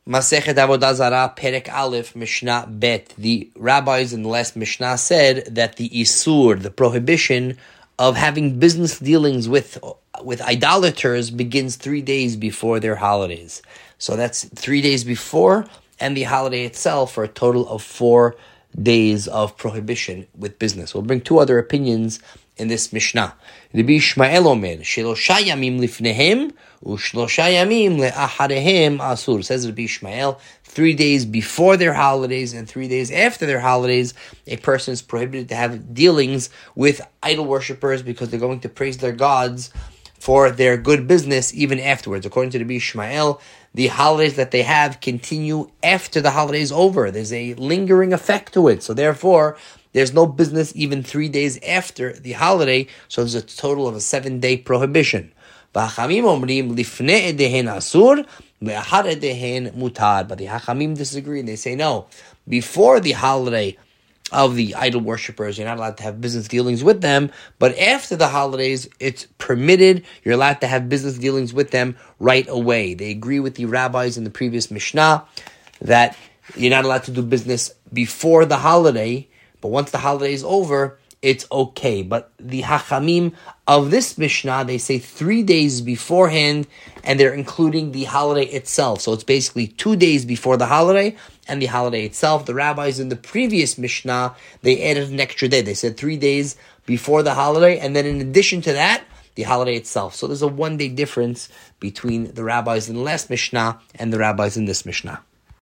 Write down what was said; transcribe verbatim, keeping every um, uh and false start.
Masechet Avodah Zarah, Perek Aleph, Mishnah Bet. The rabbis in the last Mishnah said that the Isur, the prohibition of having business dealings with with idolaters, begins three days before their holidays. So that's three days before, and the holiday itself, for a total of four days of prohibition with business. We'll bring two other opinions in this Mishnah. Rabbi Ishmael Omer, Shelosha Yamim Lifnehem, Ushlosha Yamim Le'acharehem Asur. Says Rabbi Ishmael, three days before their holidays and three days after their holidays, a person is prohibited to have dealings with idol worshippers because they're going to praise their gods for their good business even afterwards. According to Rabbi Ishmael, the holidays that they have continue after the holiday is over. There's a lingering effect to it. So therefore, there's no business even three days after the holiday. So there's a total of a seven-day prohibition. But the Hachamim disagree and they say, no, before the holiday of the idol worshippers, you're not allowed to have business dealings with them, but after the holidays, it's permitted. You're allowed to have business dealings with them right away. They agree with the rabbis in the previous Mishnah that you're not allowed to do business before the holiday, but once the holiday is over, it's okay. But the Hachamim of this Mishnah, they say three days beforehand, and they're including the holiday itself. So it's basically two days before the holiday and the holiday itself. The rabbis in the previous Mishnah, they added an extra day. They said three days before the holiday, and then in addition to that, the holiday itself. So there's a one-day difference between the rabbis in the last Mishnah and the rabbis in this Mishnah.